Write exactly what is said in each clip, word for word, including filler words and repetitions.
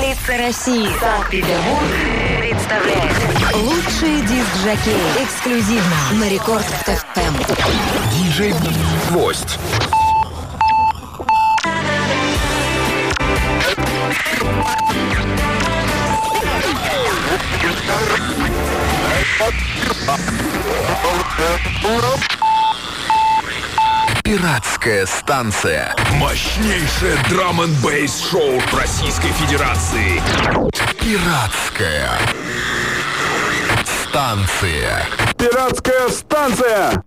Столица России. Санкт-Петербург представляет лучшие диск-жокеи эксклюзивно на Рекорд эф эм. Диджей Гвоздь. Пиратская станция. Мощнейшее драм-н-бейс шоу Российской Федерации. Пиратская станция. Пиратская станция.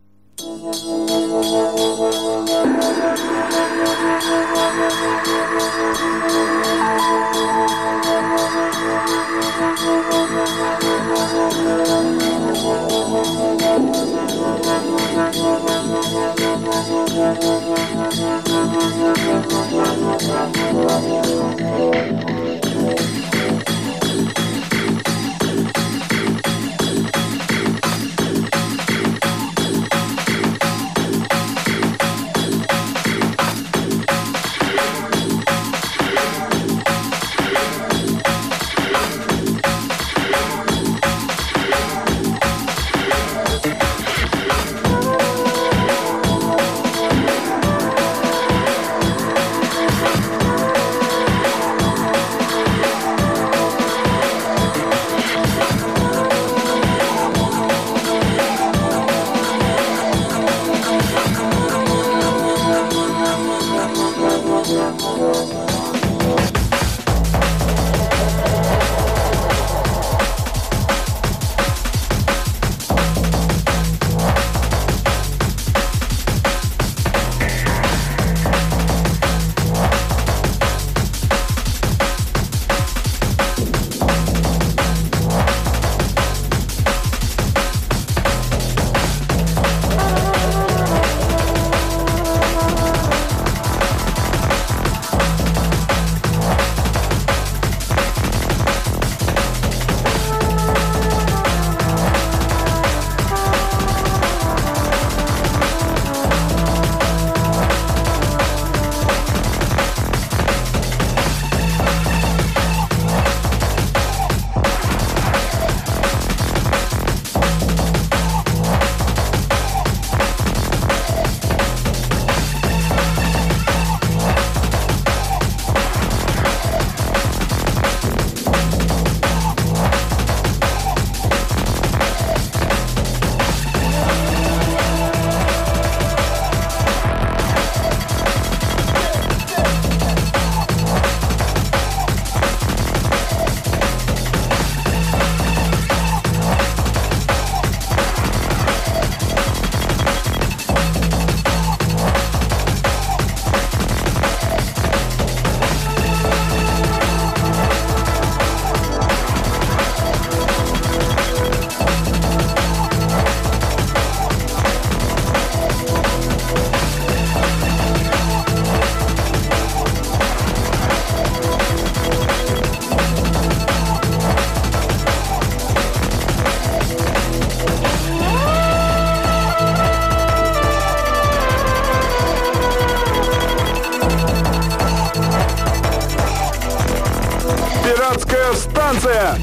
Пиратская станция.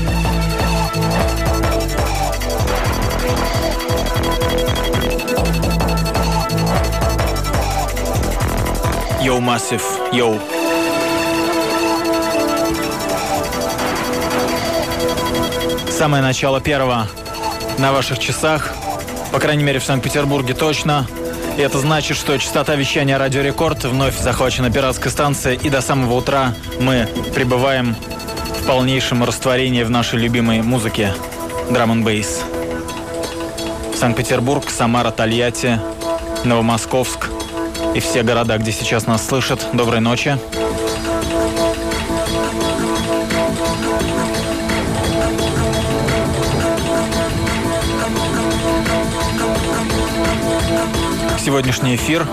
Йоу, Массив, йоу. Самое начало первого на ваших часах, по крайней мере в Санкт-Петербурге точно. И это значит, что частота вещания Радио Рекорд вновь захвачена пиратской станцией, и до самого утра мы пребываем в полнейшем растворении в нашей любимой музыке драм-н-бейс. Санкт-Петербург, Самара, Тольятти, Новомосковск и все города, где сейчас нас слышат. Доброй ночи. Сегодняшний эфир,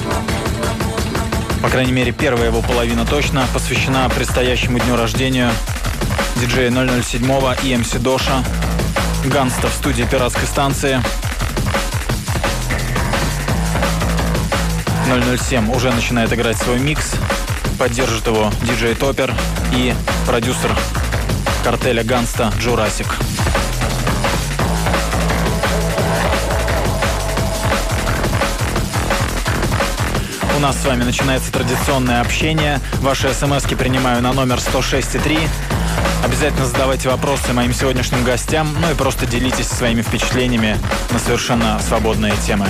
по крайней мере первая его половина точно, посвящена предстоящему дню рождения диджея ноль ноль семь и эм си Доша, Ганста в студии пиратской станции. ноль ноль семь уже начинает играть свой микс. Поддержит его диджей Топер и продюсер картеля Ганста Джурасик. У нас с вами начинается традиционное общение. Ваши смски принимаю на номер сто шесть и три. Обязательно задавайте вопросы моим сегодняшним гостям, ну и просто делитесь своими впечатлениями на совершенно свободные темы.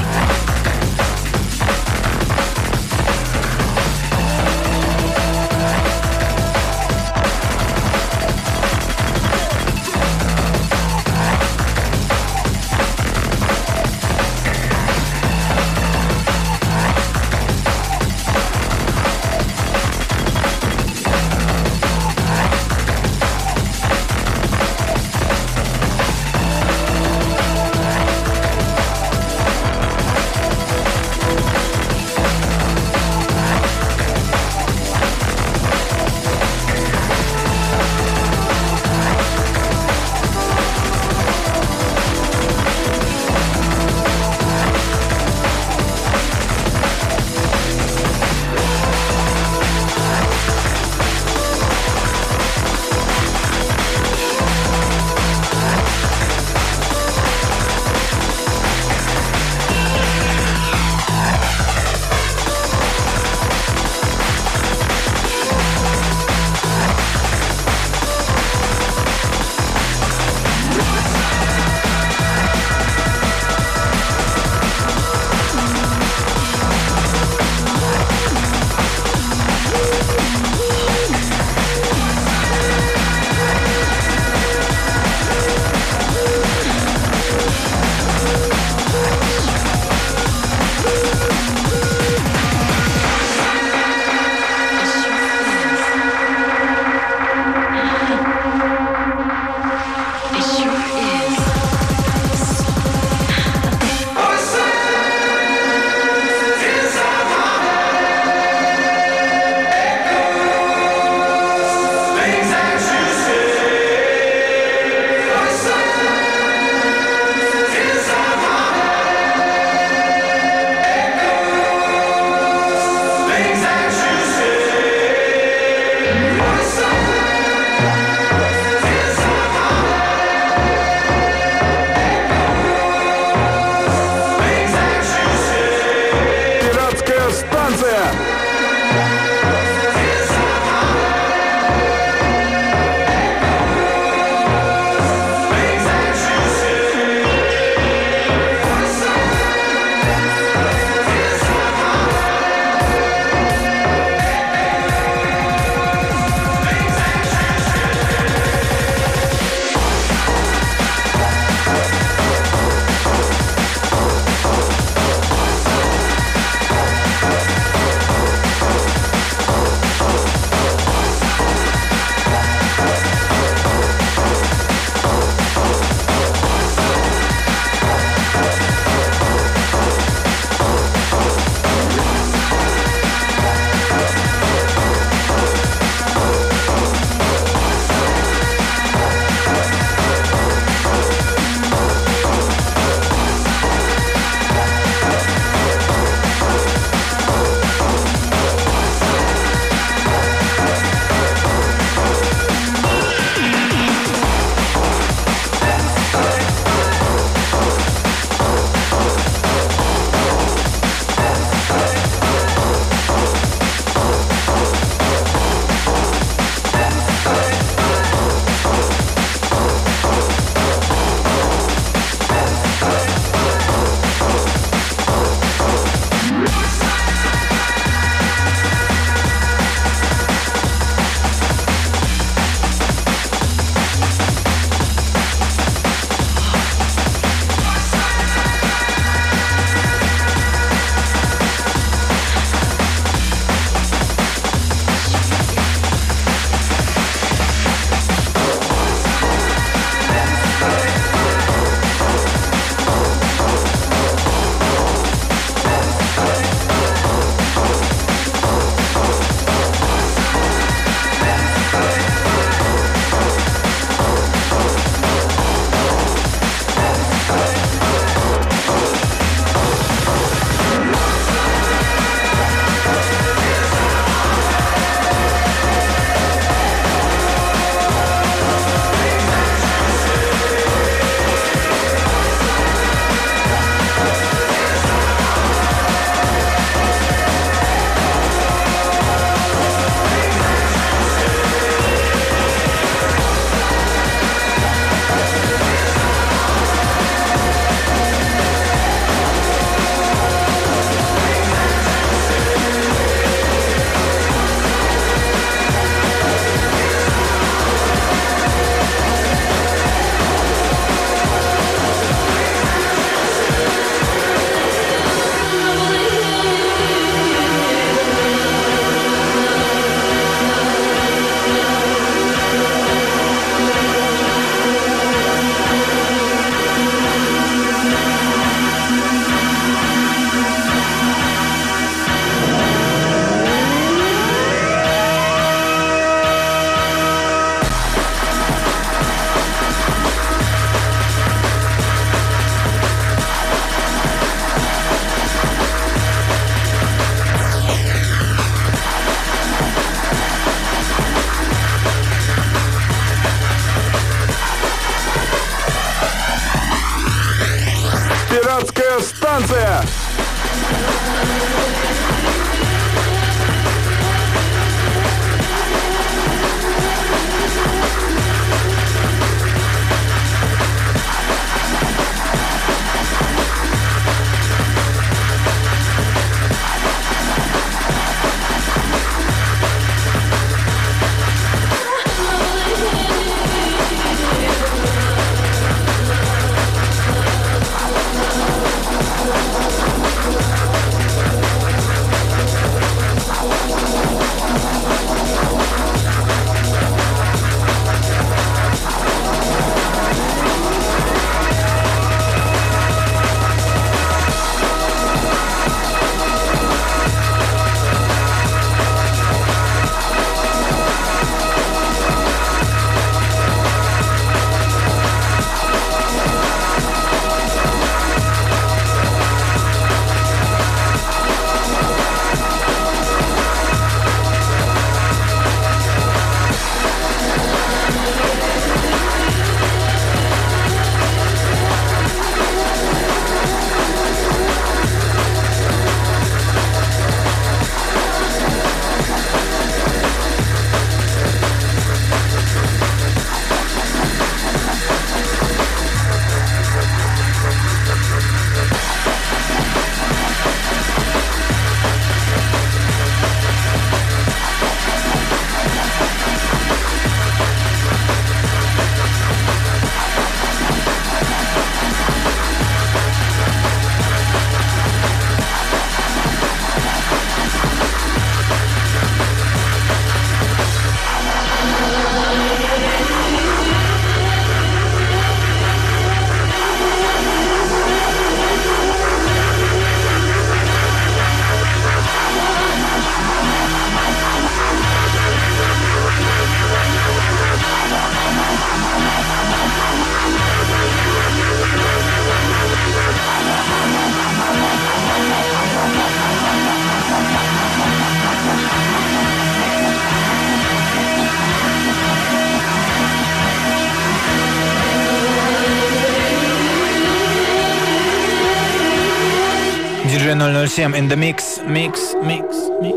ноль ноль семь in the mix, mix, mix, mix.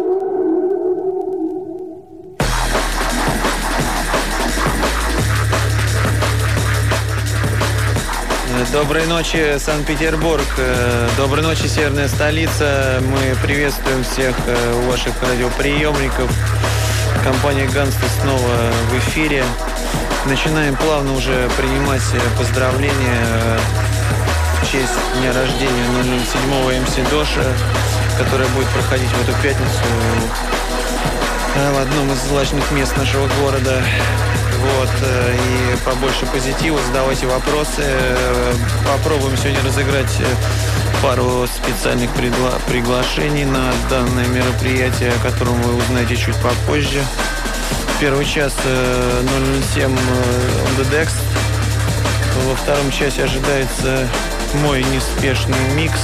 Доброй ночи, Санкт-Петербург. Доброй ночи, северная столица. Мы приветствуем всех у ваших радиоприемников. Компания «Ганста» снова в эфире. Начинаем плавно уже принимать поздравления в честь дня рождения ноль ноль седьмого эм си Доша, которая будет проходить в эту пятницу в одном из злачных мест нашего города. Вот, и побольше позитива, задавайте вопросы. Попробуем сегодня разыграть пару специальных пригла- приглашений на данное мероприятие, о котором вы узнаете чуть попозже. Первый час ноль ноль семь on the decks. Во втором часе ожидается мой неспешный микс.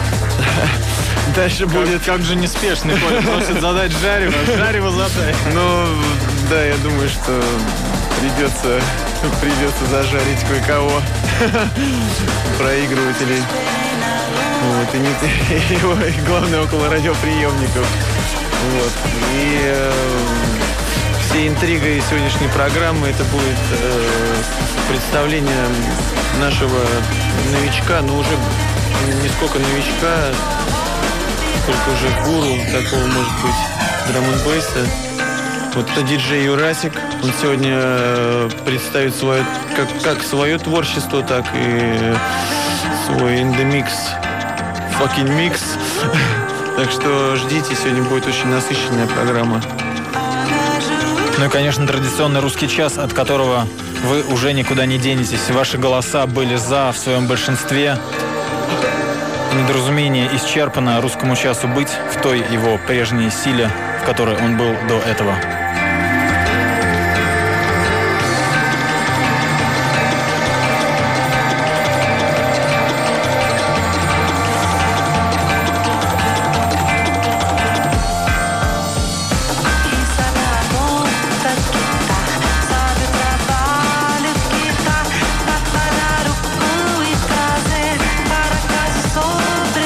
Дальше будет... Как же неспешный, Коля просит задать Жарево. Жарево задай. Ну, да, я думаю, что придется, придется зажарить кое-кого. Проигрывателей. Вот, и, не, и, и главное, около радиоприемников. Вот. И э, всей интригой сегодняшней программы это будет э, представление нашего новичка, но уже не сколько новичка, сколько уже гуру такого, может быть, драм-н-бейса. Вот это диджей Юрасик. Он сегодня представит свое, как, как свое творчество, так и свой in the mix, fucking mix. Так что ждите, сегодня будет очень насыщенная программа. Ну и, конечно, традиционный русский час, от которого вы уже никуда не денетесь. Ваши голоса были «за» в своем большинстве. Недоразумение исчерпано, русскому часу быть в той его прежней силе, в которой он был до этого.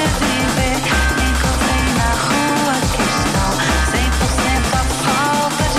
Encontrei na rua questão cem por cento a falta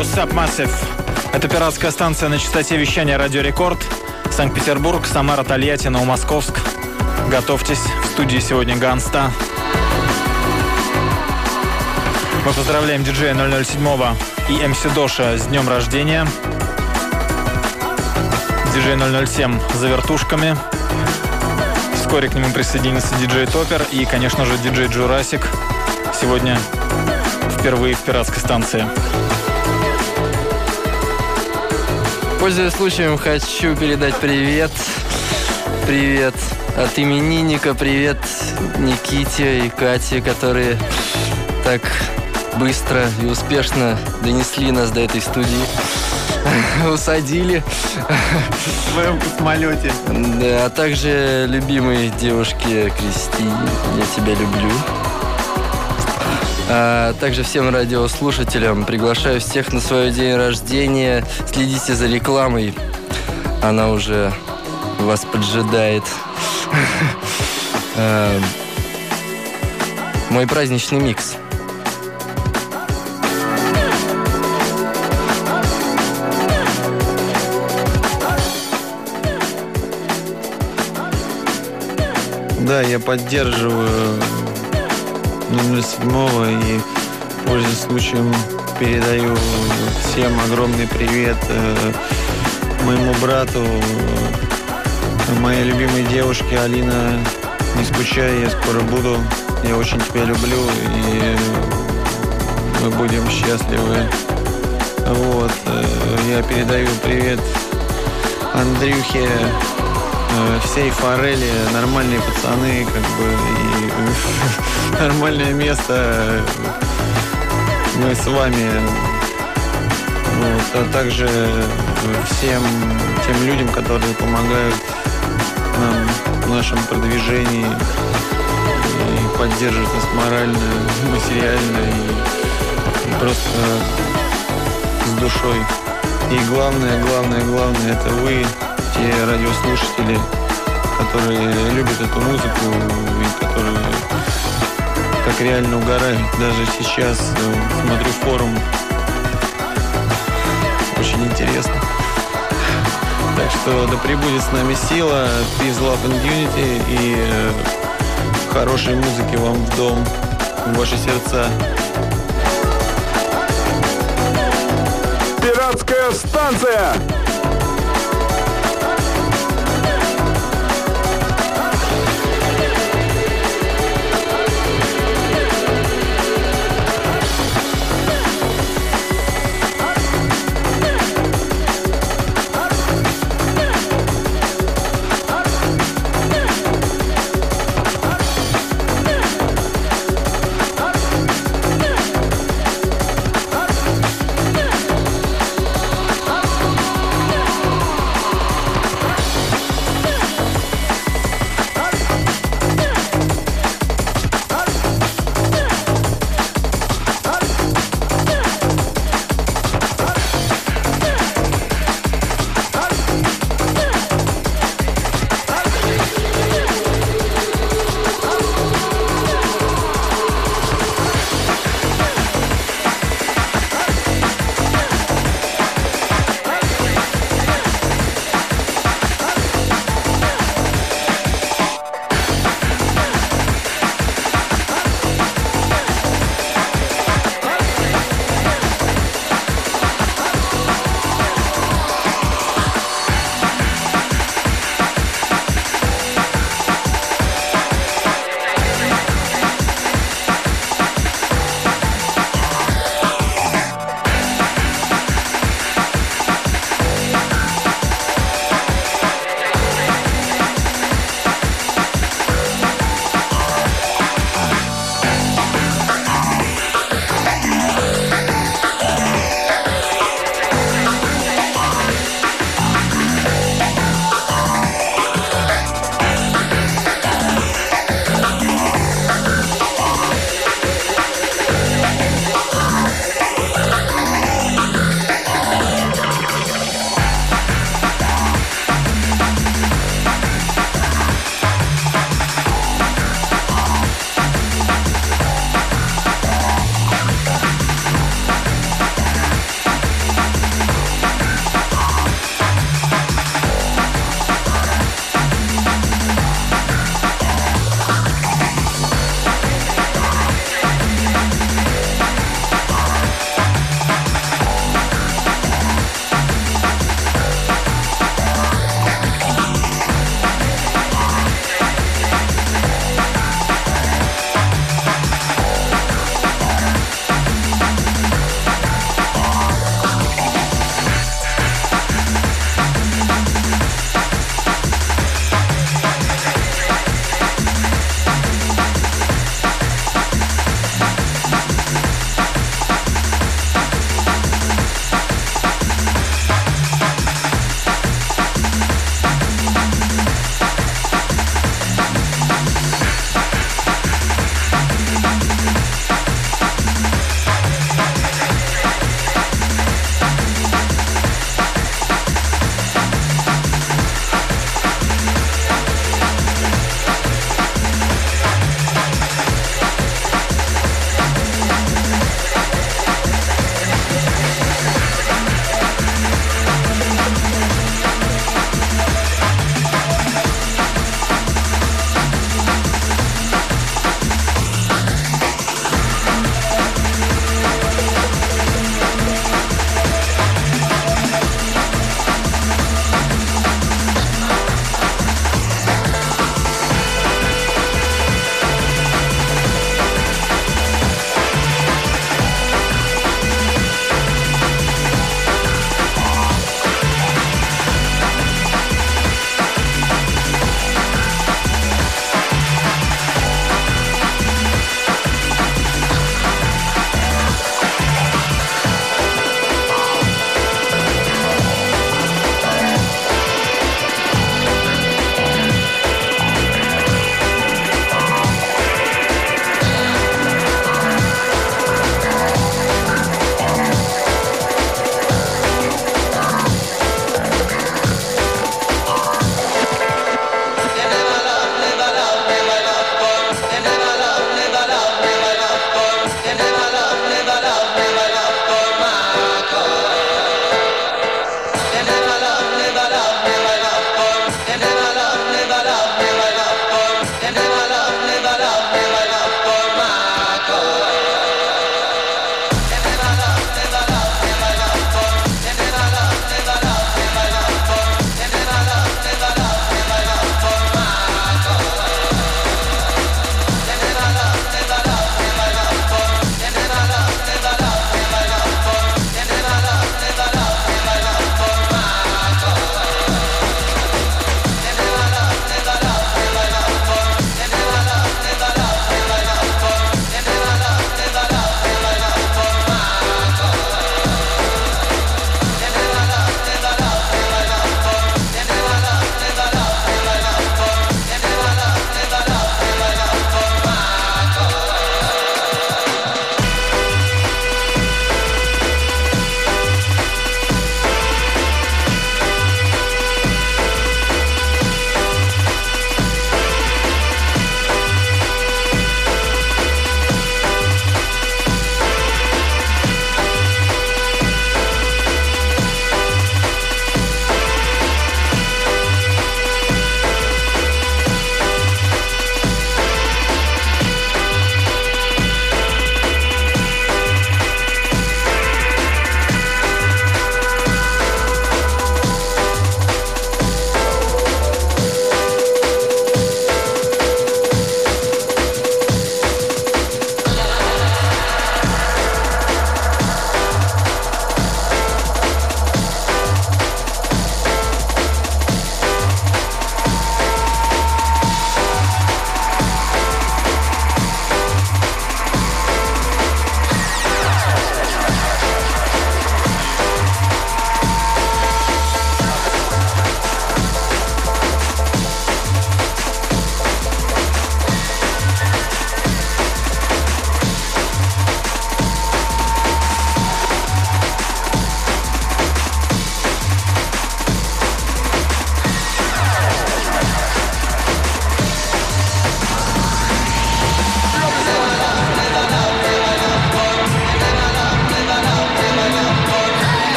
What's up, Massive? Это пиратская станция на частоте вещания Радио Рекорд. Санкт-Петербург, Самара, Тольятти, Новомосковск. Готовьтесь, в студии сегодня Ганста. Мы поздравляем диджея ноль ноль семь и эм си Доша с днем рождения. Диджей ноль ноль семь за вертушками. Вскоре к нему присоединится диджей Топер и, конечно же, диджей Джурасик. Сегодня впервые в пиратской станции. Пользуясь случаем, хочу передать привет. Привет от именинника, привет Никите и Кате, которые так быстро и успешно донесли нас до этой студии. Усадили. В своем космолете. Да, а также любимой девушке Кристине. Я тебя люблю. А также всем радиослушателям приглашаю всех на свой день рождения. Следите за рекламой. Она уже вас поджидает. Мой праздничный микс. Да, я поддерживаю ноль ноль семь и, пользуясь случаем, передаю всем огромный привет э, моему брату, э, моей любимой девушке Алина. Не скучай, я скоро буду. Я очень тебя люблю, и мы будем счастливы. Вот. Э, я передаю привет Андрюхе, всей Форели, нормальные пацаны, как бы, и нормальное место. Мы с вами. Вот, а также всем тем людям, которые помогают нам в нашем продвижении и поддерживают нас морально, материально и, и просто с душой. И главное, главное, главное, это вы, те радиослушатели, которые любят эту музыку и которые так реально угорают. Даже сейчас смотрю форум. Очень интересно. Так что да пребудет с нами сила, peace, love and unity и хорошей музыки вам в дом, в ваши сердца. Пиратская станция!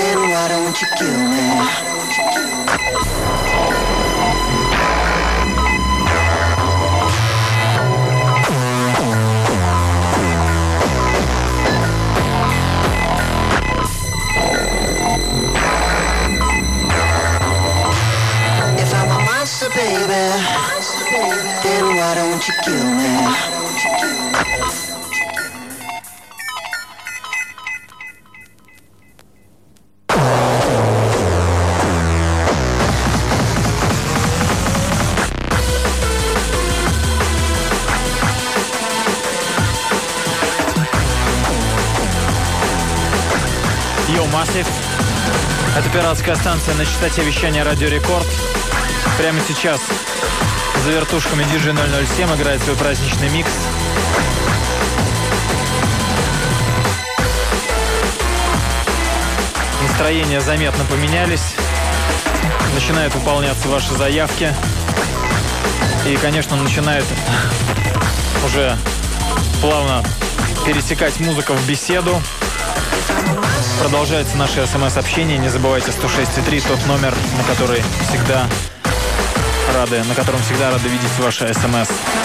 Then why don't you kill me? If I'm a monster, baby, then why don't you kill me? Йоу, Массив. Это пиратская станция на частоте вещания Радио Рекорд. Прямо сейчас за вертушками ди джей ноль ноль семь играет свой праздничный микс. Настроения заметно поменялись. Начинают выполняться ваши заявки. И, конечно, начинает уже плавно пересекать музыка в беседу. Продолжается наше смс-общение. Не забывайте сто шесть и три, тот номер, на который всегда рады, на котором всегда рады видеть ваши смс.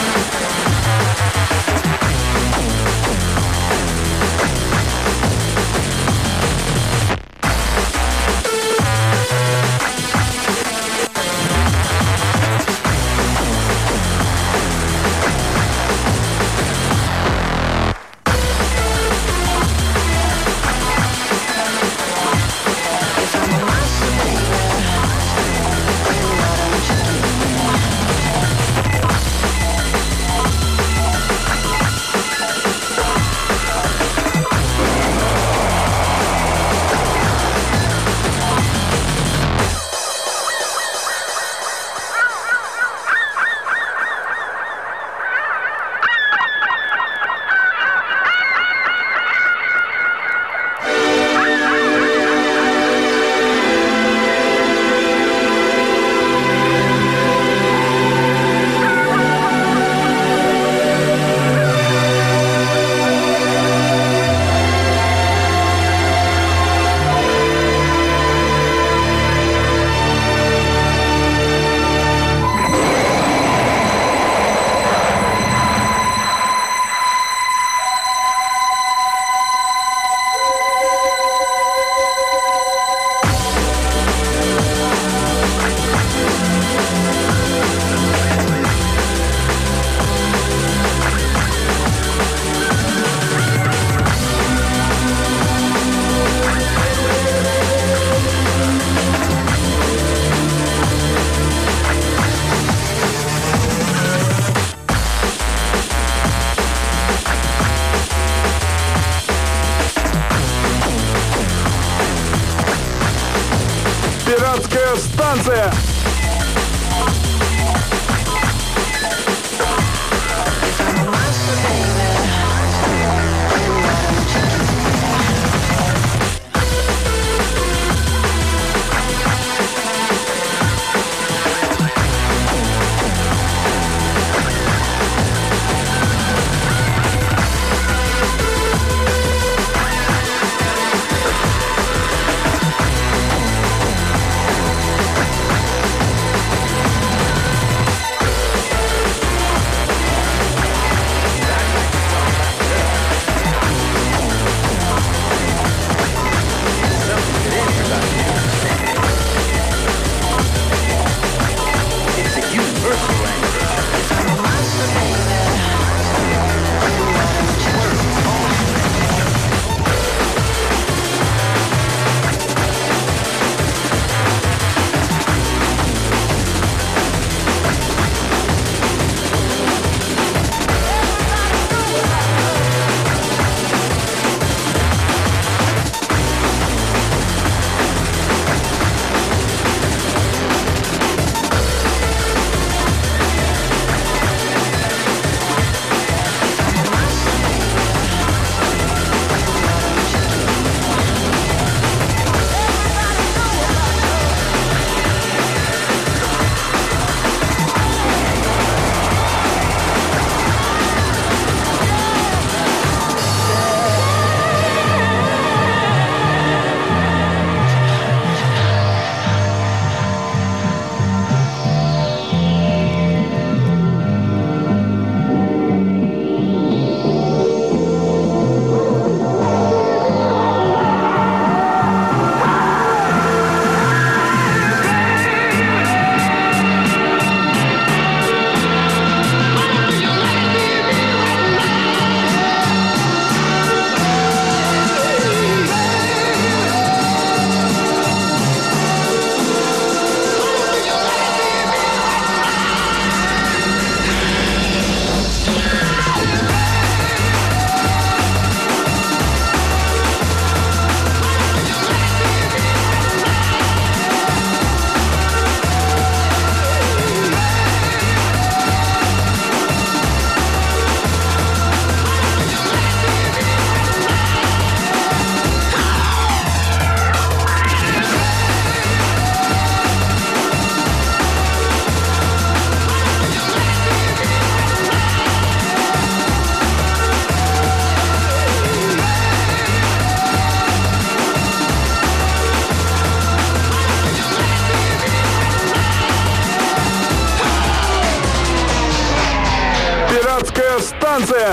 Пиратская станция.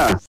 станция.